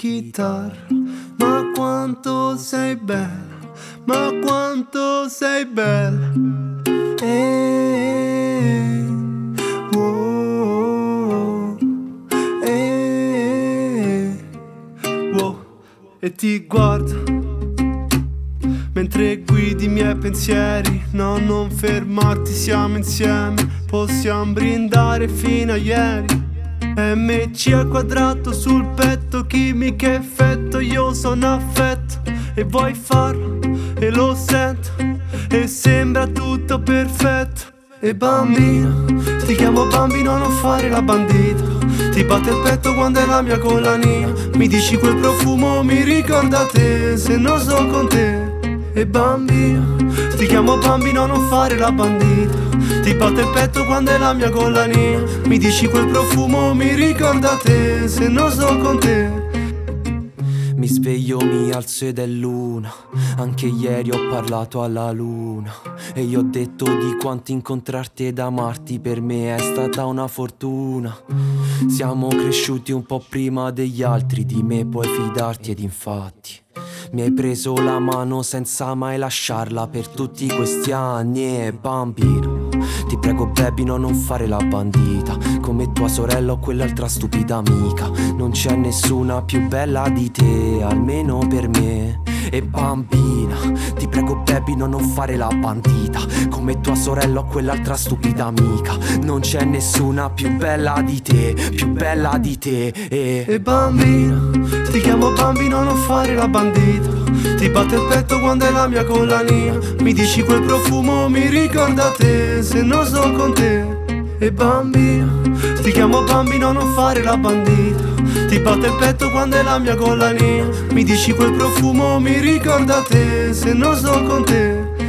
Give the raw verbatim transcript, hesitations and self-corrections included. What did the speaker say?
chitarra. Ma quanto sei bella, ma quanto sei bella. Eh, wow, eh, wow. E ti guardo mentre guidi i miei pensieri. No, non fermarti, siamo insieme. Possiamo brindare fino a ieri. M C al quadrato sul petto, chimica effetto, io sono affetto. E vuoi farlo, e lo sento, e sembra tutto perfetto. E bambina, ti chiamo bambino, non fare la bandita. Ti batte il petto quando è la mia collanina. Mi dici quel profumo mi ricorda te, se non sto con te. E bambina, ti chiamo bambino, non fare la bandita. Ti batte il petto quando è la mia collanina. Mi dici quel profumo mi ricorda te, se non sto con te. Mi sveglio, mi alzo ed è luna. Anche ieri ho parlato alla luna e gli ho detto di quanto incontrarti ed amarti per me è stata una fortuna. Siamo cresciuti un po' prima degli altri, di me puoi fidarti ed infatti mi hai preso la mano senza mai lasciarla per tutti questi anni. E bambino, ti prego baby no, non fare la bandita. Come tua sorella o quell'altra stupida amica. Non c'è nessuna più bella di te, almeno per me. E bambina, ti prego baby no, non fare la bandita. Come tua sorella o quell'altra stupida amica. Non c'è nessuna più bella di te, più bella di te. E, e bambina, ti chiamo bambino, non fare la bandita. Ti batte il petto quando è la mia collanina. Mi dici quel profumo mi ricorda te, se non sto con te. E bambina, ti chiamo bambino, non fare la bandita. Ti batte il petto quando è la mia collanina. Mi dici quel profumo mi ricorda te, se non sto con te.